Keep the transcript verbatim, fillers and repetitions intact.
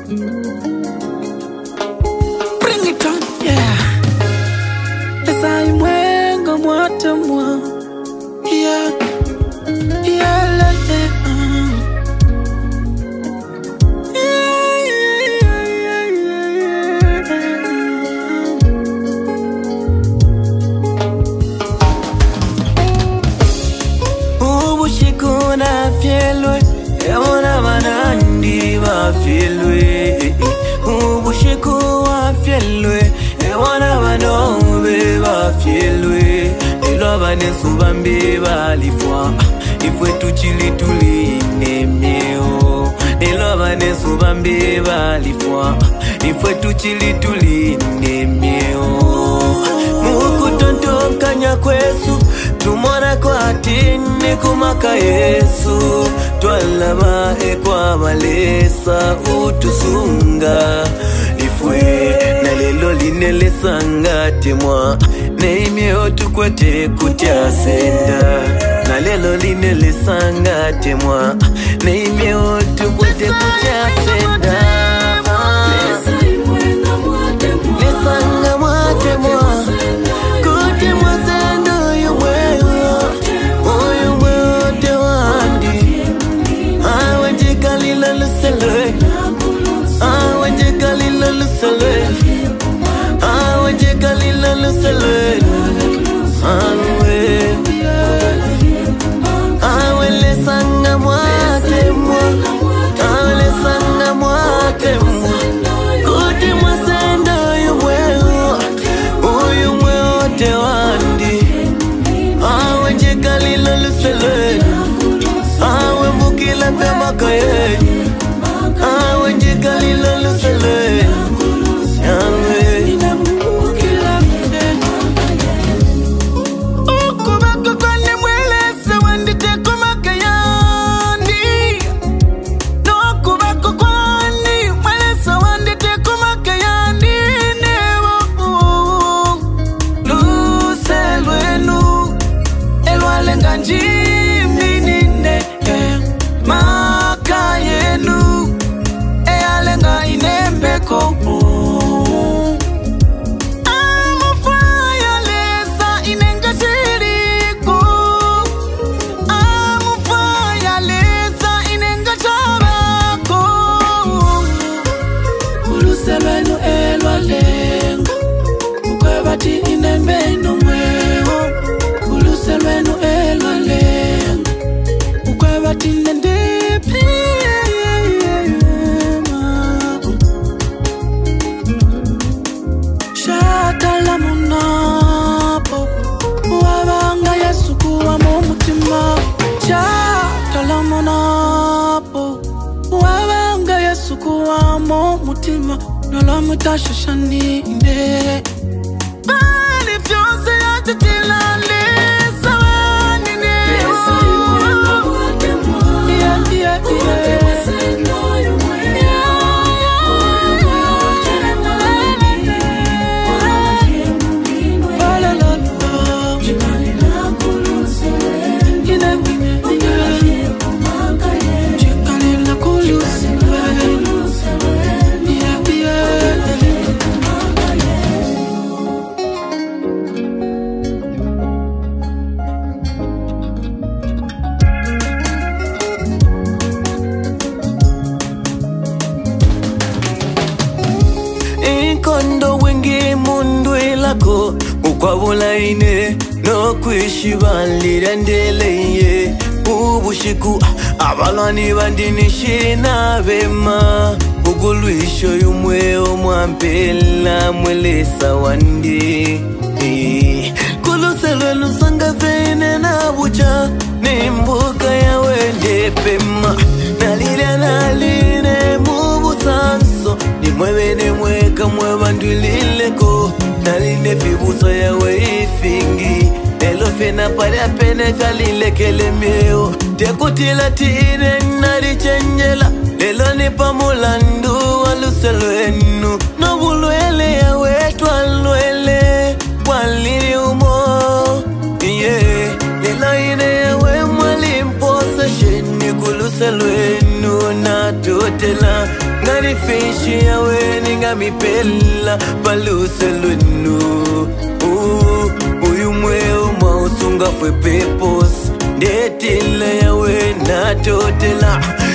Bring it on, yeah. Esa imwengo mwata mwa, yeah, yeah, la, yeah, uh. Yeah, yeah, yeah, yeah, yeah. Ubushiku na fielwe, ewana manandi wa fielwe. Ubushiku wa fielwe, ewana manobe wa fielwe. Ilova nesubambi balifwa, ifwe tuchili tuline mieo. Ilova nesubambi balifwa, ifwe tuchili tuline mieo. Mukutonto kanya kwesu, tumona kwa tini kumaka Yesu. Twalama ekwa malesa utusunga. Ifwe na lelo linele sanga temwa. Neimeo tukwete kutia senda. Na lelo linele sanga temwa. Neimeo tukwete kutia senda. Lesanga mwatemwa. Kutemwa sendo yumwewa. Uyumwewa tewandi. Awenje kalila lusele. Awenje kalila lusele. Awenje kalila lusele. Awe Awe lesanga mwatemwa. Awe lesanga mwatemwa. Kutemwa sendo yumwewa. Uyumwewa tewandi. Awenje kalila lusele. Awe mukila fema kaye. Awenje kalila lusele. Awe ukubako kwane mwelese wandite kumakayani. Nokubako kwani mwelese wandite kumakayani. Nebo luselwenu elwalenga njiminine makayenu eyalenga inembeko. Uluselwenu elwalenga ukwebati inembeno mweo. Uluselwenu elwalenga ukwebati nendepi. Shatala munapo wabanga Yesu kuwa mu mutima. Shatala munapo wabanga Yesu kuwa mu mutima. Nolamu tashishanine bali fyose yatitila lesa wanine. Yeah, yeah, yeah. Kondo wengi mundu ilako ukwabula ine no kwishibalira ndeleye. Ubushiku abalwani bandinishi na bema. Ugulwisho yumweo mwampela mwelesa wandi. Kuluselwenu sanga fene na bucha. Nimbuka ya wende pema. Nalile naline mubusanso. Nimwewe nimweka mwewa ndulileko. Naline fibuso ya weifingi. Elofe na pari apene kalile kele mieo. Tekutila tine nari chenjela. Lelo nipa mulandu waluselwenu. Nobulwele ya wetu alwele. Walini umo. Yeah. Lelo ine ya we mwalimposa sheni kuluselwenu na tutela. ngani fishi yawe ninga mipela paluse lwenu. Uyu mweo mausunga fwe pepos ndetile yawe natotela